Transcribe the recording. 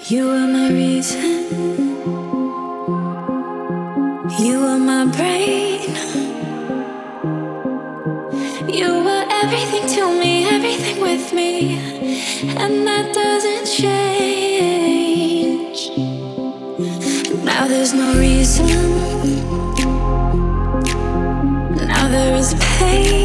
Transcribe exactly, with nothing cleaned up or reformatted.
You are my reason, you are my brain. You are everything to me, everything with me, and that doesn't change. Now there's no reason, now there is pain.